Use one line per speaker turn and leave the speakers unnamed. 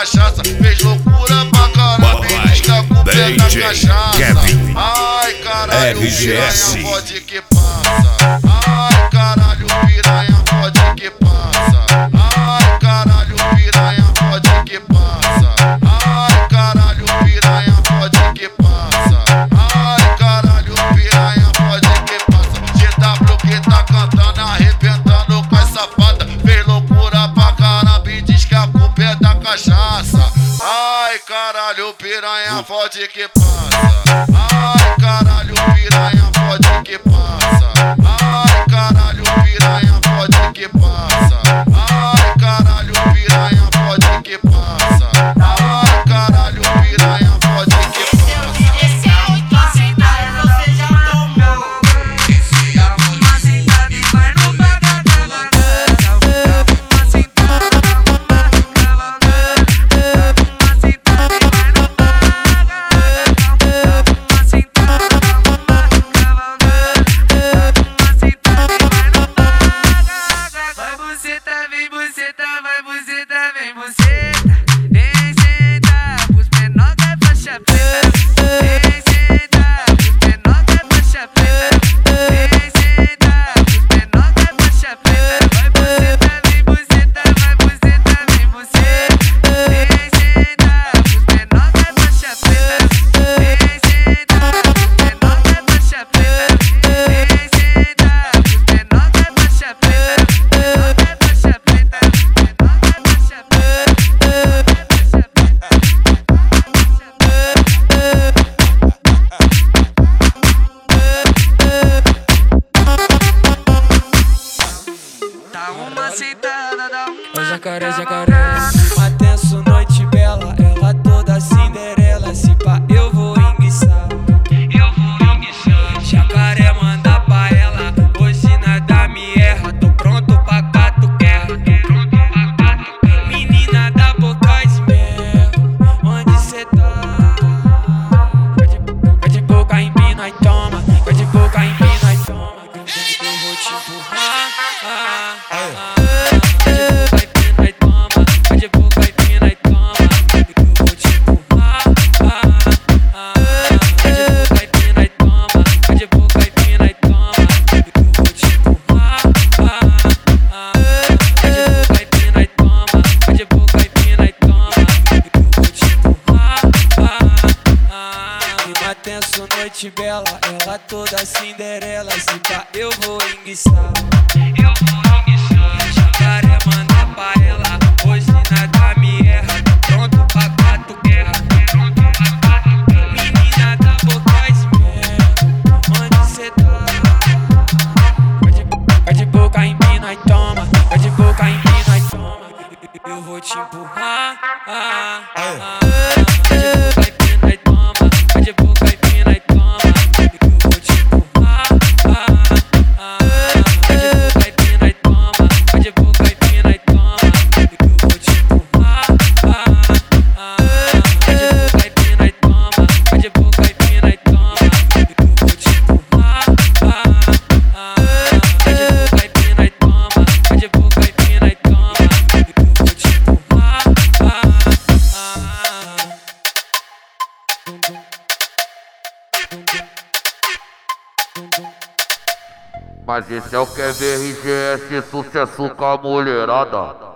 cachaça. Fez loucura pra caralho, me diz que a culpa é da cachaça.
Kevin,
ai caralho,
RGS,
piranha pode que passa. Ai caralho, piranha pode que passa. Ai caralho, piranha pode que passa. Ai caralho, piranha pode que passa. Ai caralho, piranha pode que passa. GW que tá cantando, arrebentando com as safadas. Fez loucura pra caramba e diz que a culpa é da cachaça. Ai caralho, piranha pode que passa. Ai caralho, piranha pode que passa. Ai caralho, piranha pode que passa. Ai caralho, piranha pode que passa. Ai caralho, piranha pode que passa.
Esse é o intoxicado, você já tomou. Dá uma sentada e vai no bagatela. Dá uma sentada, dá uma cavalgada. Dá uma sentada e vai no bagatela. Dá uma sentada, dá uma cavalgada. Dá uma sentada e vai no bagatela. Vai buceta, vem buceta, vai buceta, vem buceta. Vem sentar pros menor da faixa preta. Vem sentar pros menor da faixa preta. Vem sentar pros menor da faixa preta. Vai buceta, vem buceta, vai buceta, vem buceta. Vem sentar pros menor da faixa preta. Vem sentar pros menor da faixa preta. Vem sentar pros menor da faixa preta. Menor da faixa preta. Menor da faixa preta. Dá uma sentada, dá uma.
Ô jacaré, jacaré, atenso, noite bela. Ela toda Cinderela, se pá eu vou enguiçar.
Eu vou enguiçar.
Jacaré manda pra ela, hoje nada me erra. Tô pronto pra gato guerra.
Pronto pra gato.
Menina da boca de mel, onde cê tá? Vai de boca em mim, nós toma. Vai de boca em mim, nós toma. Eu vou te empurrar. Vai de boca em mim, nós toma. Eu vou te empurrar. Vai de boca em mim, nós toma. Vai de boca em mim, nós toma. Eu vou te empurrar. Vai de boca em mim, nós toma. Vai de boca em mim, nós toma. Eu vou te empurrar. Clima tenso, noite bela. Ela toda Cinderela, se pá eu vou enguiçar.
Eu vou enguiçar.
Jacaré manda pra ela, hoje nada me erra. Tô pronto pra gato guerra.
Pronto pra gato.
Menina da boca de mel, onde cê tá? Vai de boca em mim, nós toma. Vai de boca em mim, nós toma. Eu vou te empurrar. Vai de boca em mim, nós toma. Vai de boca em mim, nós toma. Eu vou te empurrar. Vai de boca em mim, nós toma. Vai de boca em mim, nós toma. Eu vou te empurrar. Vai de boca em mim, nós toma. Vai de boca em mim, nós toma. Eu vou te empurrar. Vai de boca em mim, nós toma. Vai de boca em mim, nós toma. Eu vou te empurrar.
Mas esse é o Kevin RGS, sucesso com a mulherada.